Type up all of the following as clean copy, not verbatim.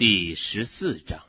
第14章。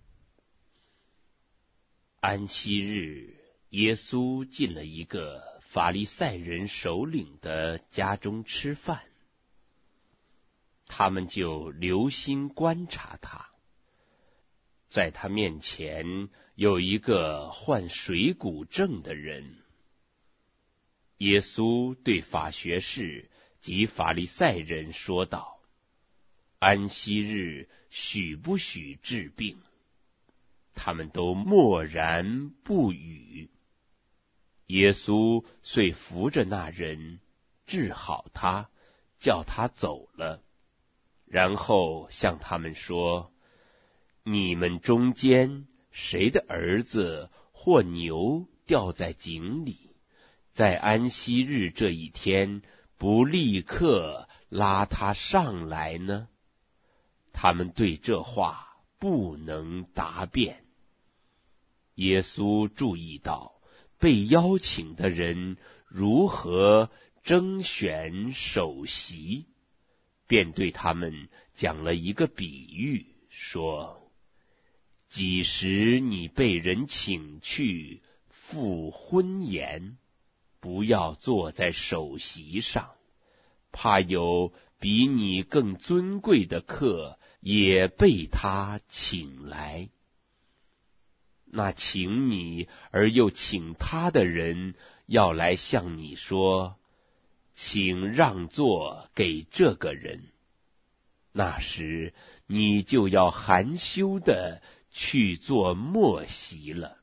安息日，耶稣进了一个法利赛人首领的家中吃饭，他们就留心观察他。在他面前有一个患水谷症的人。耶稣对法学士及法利赛人说道：安息日许不许治病？他们都默然不语。耶稣遂扶着那人，治好他，叫他走了，然后向他们说：你们中间谁的儿子或牛掉在井里，在安息日这一天不立刻拉他上来呢？他们对这话不能答辩。耶稣注意到被邀请的人如何征选首席，便对他们讲了一个比喻，说：几时你被人请去赴婚筵，不要坐在首席上，怕有比你更尊贵的客也被他请来。那请你而又请他的人要来向你说：请让座给这个人。那时你就要含羞地去做末席了。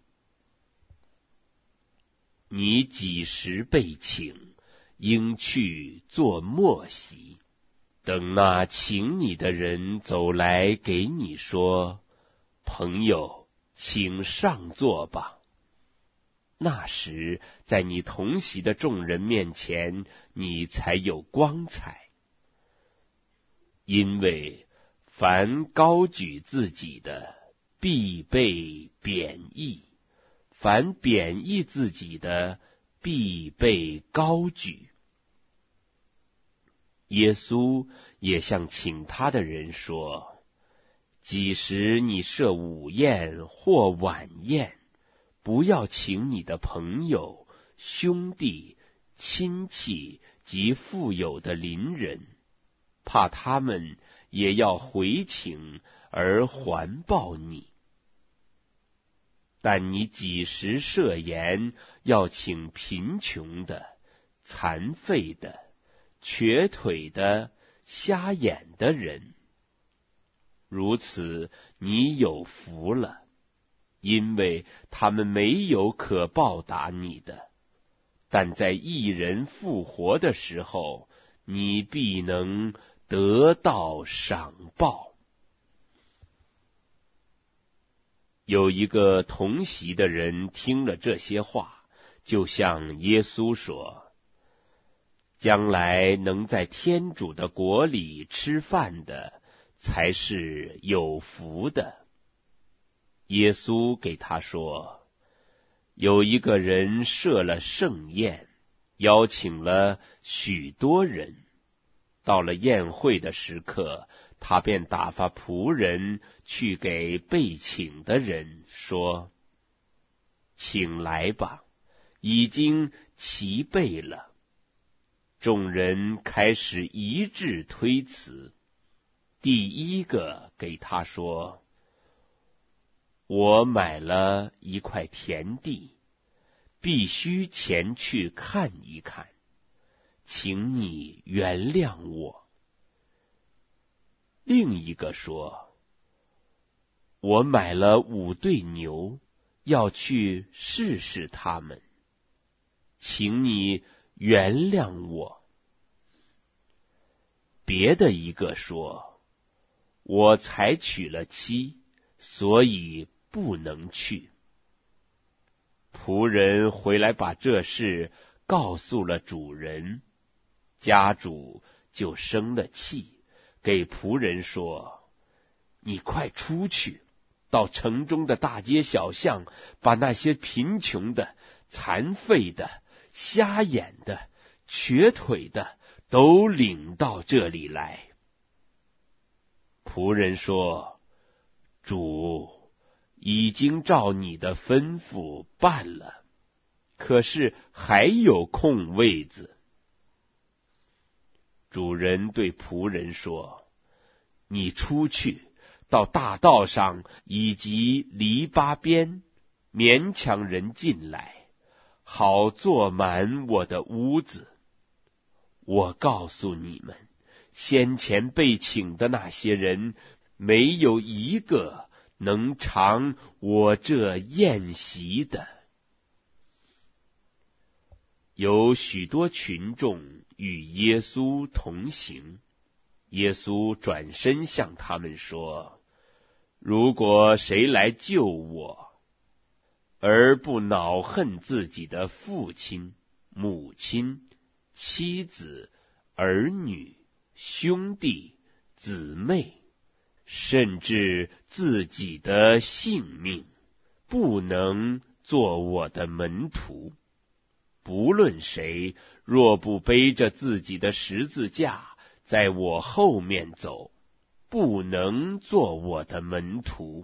你几时被请，应去做末席。等那请你的人走来给你说：朋友，请上座吧。那时在你同席的众人面前，你才有光彩。因为凡高举自己的，必被贬义；凡贬义自己的，必被高举。耶稣也向请他的人说：几时你设午宴或晚宴，不要请你的朋友、兄弟、亲戚及富有的邻人，怕他们也要回请而还报你。但你几时设筵，要请贫穷的、残废的、瘸腿的、瞎眼的人。如此你有福了，因为他们没有可报答你的，但在义人复活的时候，你必能得到赏报。有一个同席的人听了这些话，就向耶稣说：将来能在天主的国里吃饭的，才是有福的。耶稣给他说：有一个人设了盛宴，邀请了许多人。到了宴会的时刻，他便打发仆人去给被请的人说：请来吧，已经齐备了。众人开始一致推辞。第一个给他说：我买了一块田地，必须前去看一看，请你原谅我。另一个说：我买了5对牛，要去试试他们，请你原谅我。别的一个说：我才娶了妻，所以不能去。仆人回来把这事告诉了主人，家主就生了气，给仆人说：你快出去，到城中的大街小巷，把那些贫穷的、残废的、瞎眼的、瘸腿的都领到这里来。仆人说： 主，已经照你的吩咐办了，可是还有空位子。主人对仆人说，你出去，到大道上以及篱笆边，勉强人进来，好坐满我的屋子。我告诉你们，先前被请的那些人，没有一个能尝我这宴席的。有许多群众与耶稣同行，耶稣转身向他们说，如果谁来救我，而不恼恨自己的父亲、母亲、妻子、儿女、兄弟、姊妹，甚至自己的性命，不能做我的门徒。不论谁，若不背着自己的十字架，在我后面走，不能做我的门徒。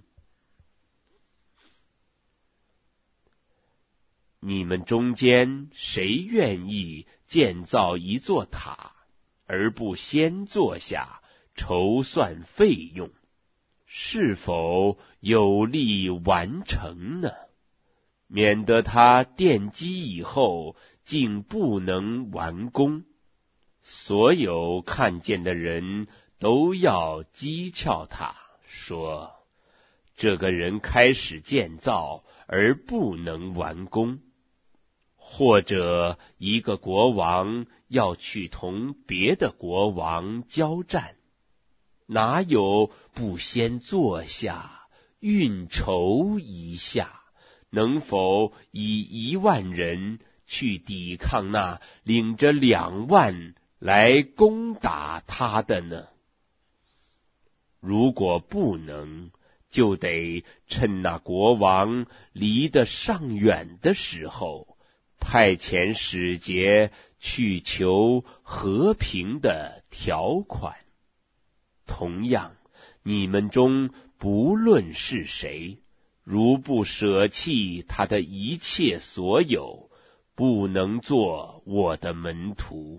你们中间谁愿意建造一座塔，而不先坐下筹算费用，是否有力完成呢？免得他奠基以后竟不能完工。所有看见的人都要讥诮他，说，这个人开始建造而不能完工。或者一个国王要去同别的国王交战，哪有不先坐下运筹一下，能否以10000人去抵抗那领着2万来攻打他的呢？如果不能，就得趁那国王离得尚远的时候，派遣使节去求和平的条款。同样，你们中不论是谁，如不舍弃他的一切所有，不能做我的门徒。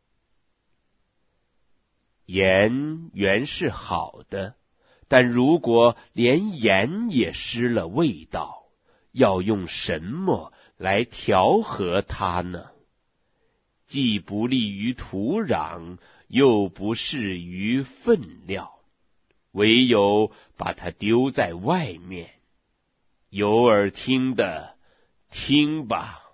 盐原是好的，但如果连盐也失了味道，要用什么来调和它呢？既不利于土壤，又不适于粪料，唯有把它丢在外面。有耳听的，听吧。